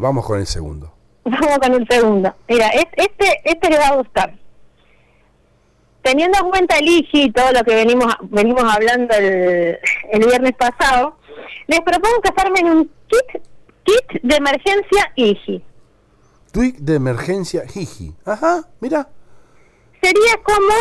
vamos con el segundo. Vamos con el segundo. Mira, este le va a gustar. Teniendo en cuenta el IGI y todo lo que venimos hablando el viernes pasado, les propongo que armen un kit de emergencia IGI. Tweet de emergencia IGI. Ajá, mira. Sería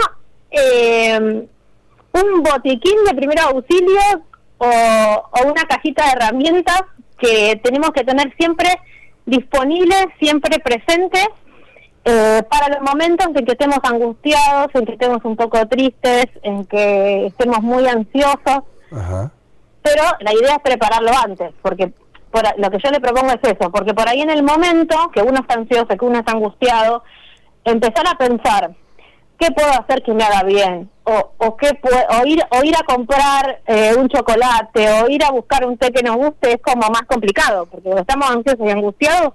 como un botiquín de primeros auxilios o una cajita de herramientas que tenemos que tener siempre disponibles, siempre presentes, para los momentos en que estemos angustiados, en que estemos un poco tristes, en que estemos muy ansiosos. Ajá. Pero la idea es prepararlo antes, porque lo que yo le propongo es eso, porque por ahí en el momento que uno está ansioso, que uno está angustiado, empezar a pensar, ¿qué puedo hacer que me haga bien? O ir a comprar un chocolate, o ir a buscar un té que nos guste, es como más complicado, porque cuando estamos ansiosos y angustiados,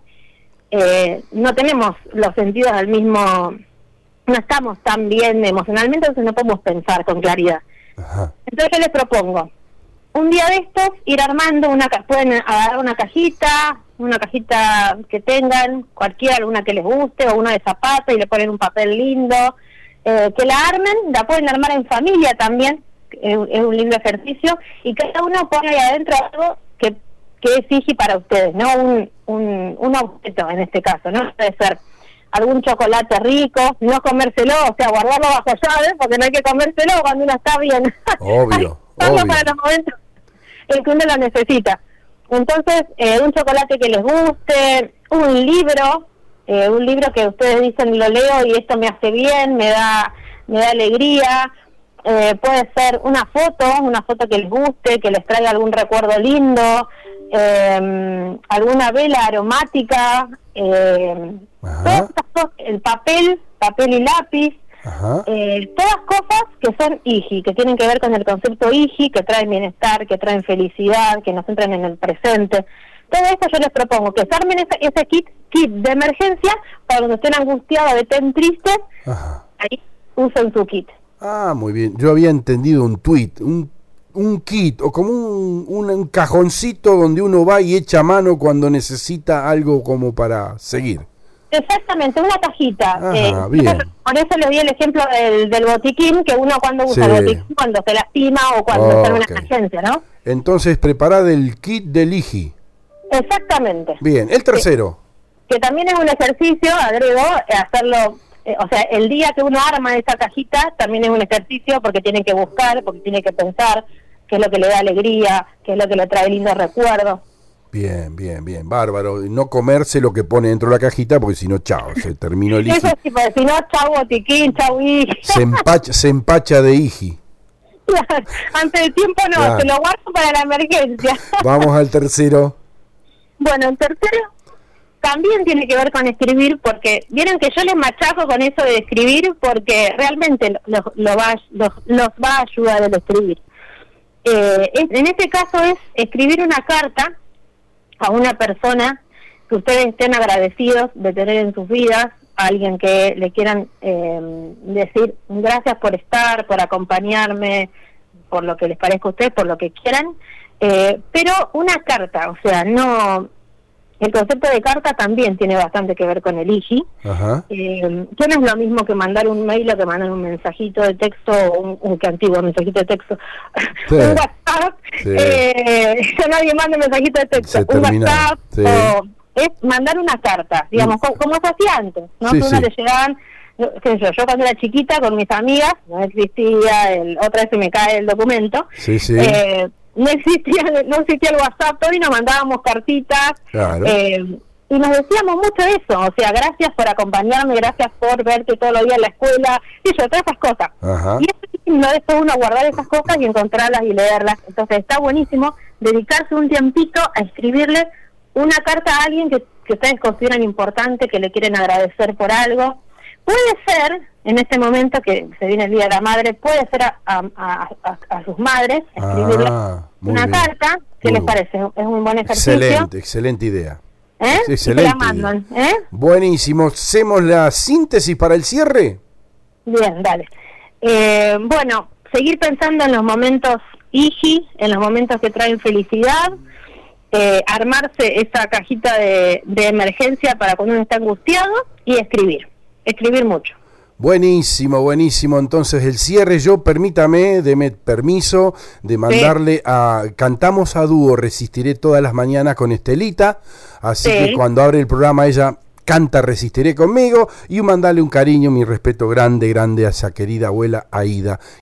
no tenemos los sentidos al mismo, no estamos tan bien emocionalmente, entonces no podemos pensar con claridad. Ajá. Entonces yo les propongo, un día de estos, ir armando pueden agarrar una cajita que tengan, cualquiera, alguna que les guste, o una de zapatos, y le ponen un papel lindo, que la armen, la pueden armar en familia también, es un lindo ejercicio, y cada uno pone ahí adentro algo que es IGI para ustedes, ¿no? Un objeto en este caso, ¿no? Puede ser algún chocolate rico, no comérselo, o sea, guardarlo bajo llave, porque no hay que comérselo cuando uno está bien. Obvio. Para los momentos en que uno lo necesita. Entonces, un chocolate que les guste, un libro que ustedes dicen lo leo y esto me hace bien, me da alegría. Puede ser una foto que les guste, que les traiga algún recuerdo lindo, alguna vela aromática, todas estas cosas, el papel y lápiz. Ajá. Todas cosas que son IGI, que tienen que ver con el concepto IGI, que traen bienestar, que traen felicidad, que nos entran en el presente. Todo esto yo les propongo, que se armen ese kit de emergencia para cuando estén angustiados o estén tristes. Ajá. Ahí usen su kit. Ah, muy bien. Yo había entendido un tweet, un kit, o como un cajoncito donde uno va y echa mano cuando necesita algo como para seguir. Exactamente, una cajita. Bien. Por eso le di el ejemplo del botiquín, que uno cuando usa el botiquín, cuando se lastima o cuando está en una emergencia, ¿no? Entonces, preparad el kit del IGI. Exactamente. Bien, el tercero. Que también es un ejercicio, agrego, hacerlo, o sea, el día que uno arma esa cajita, también es un ejercicio porque tiene que buscar, porque tiene que pensar qué es lo que le da alegría, qué es lo que le trae lindos recuerdos. Bien, bárbaro. No comerse lo que pone dentro de la cajita, porque si no, chao, se terminó el IGI. Eso sí, porque si no, chau botiquín, chau IGI. Se empacha de IGI. Antes de tiempo no, claro. Se lo guardo para la emergencia. Vamos al tercero. Bueno, el tercero también tiene que ver con escribir, porque vieron que yo les machaco con eso de escribir, porque realmente los va a ayudar el escribir. En este caso es escribir una carta a una persona que ustedes estén agradecidos de tener en sus vidas, a alguien que le quieran decir gracias por estar, por acompañarme, por lo que les parezca a ustedes, por lo que quieran, pero una carta, o sea, no... El concepto de carta también tiene bastante que ver con el IGI. Ajá. Que no es lo mismo que mandar un mail o que mandar un mensajito de texto, un que antiguo mensajito de texto, sí. Un WhatsApp. Sí. Ya nadie manda un mensajito de texto. Un WhatsApp, sí. O es mandar una carta, digamos, como se hacía antes, ¿no? Sí, que uno le llegaban, qué sé yo cuando era chiquita con mis amigas, no existía, otra vez se me cae el documento. Sí. No existía el WhatsApp todo y nos mandábamos cartitas. Claro. Y nos decíamos mucho eso, o sea, gracias por acompañarme, gracias por verte todos los días en la escuela, y yo, todas esas cosas. Ajá. Y es lindo después uno guardar esas cosas y encontrarlas y leerlas. Entonces está buenísimo dedicarse un tiempito a escribirle una carta a alguien que ustedes consideran importante, que le quieren agradecer por algo. Puede ser, en este momento que se viene el Día de la Madre, puede ser a sus madres, escribirle una carta. ¿Qué les parece? Es un buen ejercicio. Excelente idea. Excelente. La mandan, Buenísimo. ¿Hacemos la síntesis para el cierre? Bien, dale. Bueno, seguir pensando en los momentos IGI, en los momentos que traen felicidad. armarse esa cajita de emergencia para cuando uno está angustiado y escribir mucho. Buenísimo, buenísimo. Entonces el cierre, deme permiso de mandarle cantamos a dúo Resistiré todas las mañanas con Estelita, así que cuando abre el programa ella canta Resistiré conmigo, y mandarle un cariño, mi respeto grande a esa querida abuela Aida,